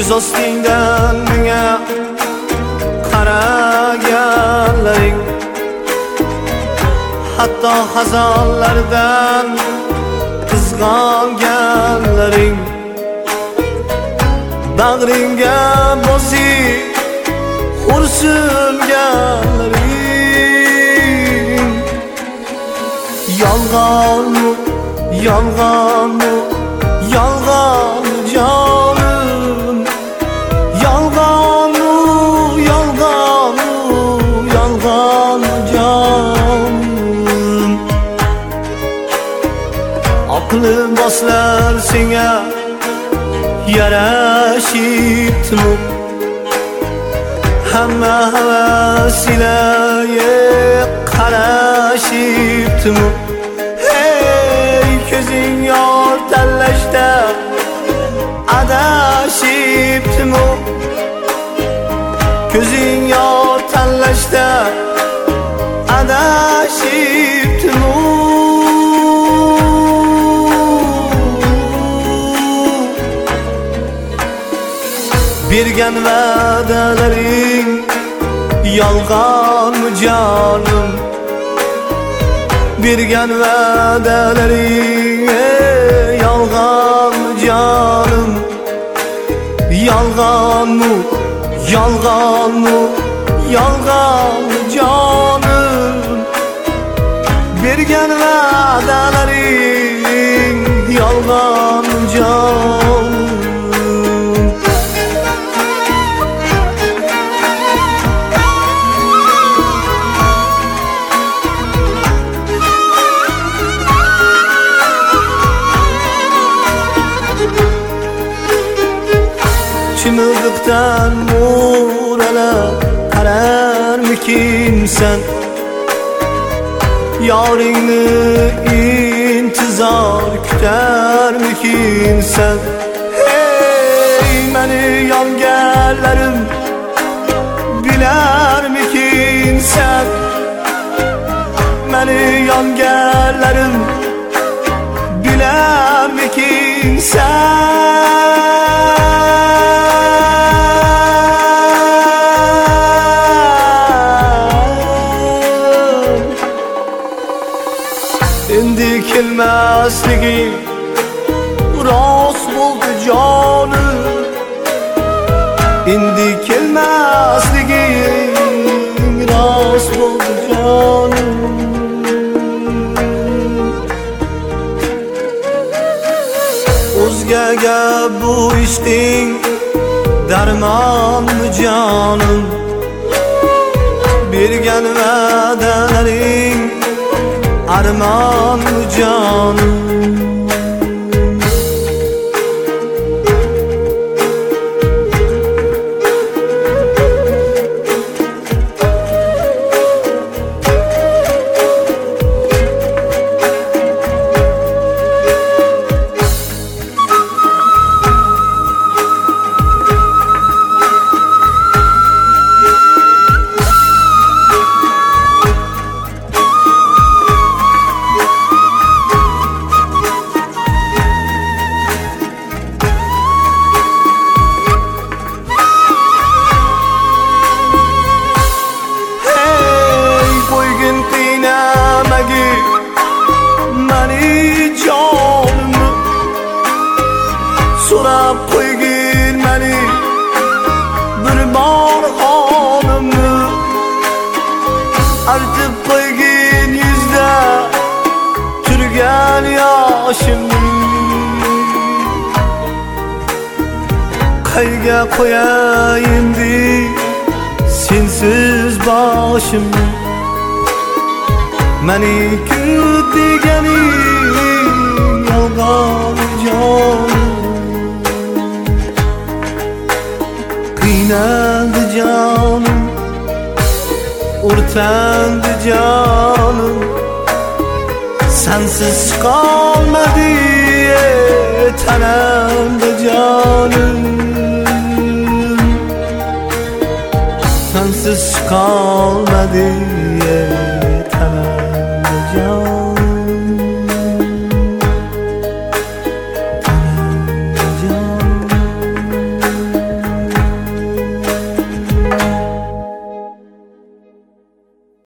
Yüz ostingdan menga qaraganlaring, hatto xazonlardan qizg'onganlaring, bag'ringga bosib xo'rsinganlaring. Yolg'onmi, yolg'onmi, yolg'onmi jonim, yolg'onmi, yolg'onmi, yolg'onmi jonim. Aqlim boslar senga yarashibdimi, hamma havasilarga qarashibdimi? Hey, ko'zing yor tanlashda adashibdimi? Ko'zing yor tanlashda adashibdimi? Bergan va'dalaring yolg'onmi jonim, bergan va'dalaring yolg'onmi jonim, yolg'onmi, yolg'onmi, yolg'onmi jonim. Bergan va'dalaring yolg'onmi jonim. Chimildiqdan mo'ralab qararmikinsan, yoringni intizor kutarmikinsan? Hey, meni yonganlarim bilarmikinsan? Meni yonganlarim bilarmikinsan? Endi kelmasligi rost bo'ldi jonim, endi kelmasligi rost bo'ldi jonim. O'zgaga bu ishqing darmonmi jonim, bergan va'dalaring armonmi jonim. So'rab qo'ygin meni bir bor holimni, artib qo'ygin yuzda turgan yoshimni. Qayga qo'yay endi sensiz boshimni? Meni kut deganing yolg'on jonim, qiynaldi jonim, o'rtandi jonim. Sensiz qolmadi tanamda jonim, sensiz qolmadi tanamda jonim.